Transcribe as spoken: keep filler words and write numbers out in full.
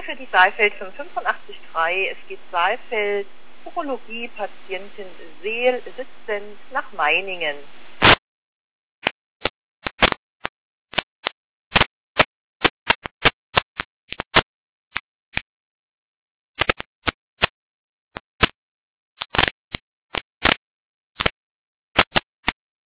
für die Saalfeld fünfundachtzig Komma drei. Es geht Saalfeld, Urologie, Patientin Seel, sitzend nach Meiningen.